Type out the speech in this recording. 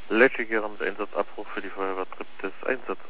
Lecce, Gerand, Einsatzabruf für die Feuerwehr Trip des Einsatz.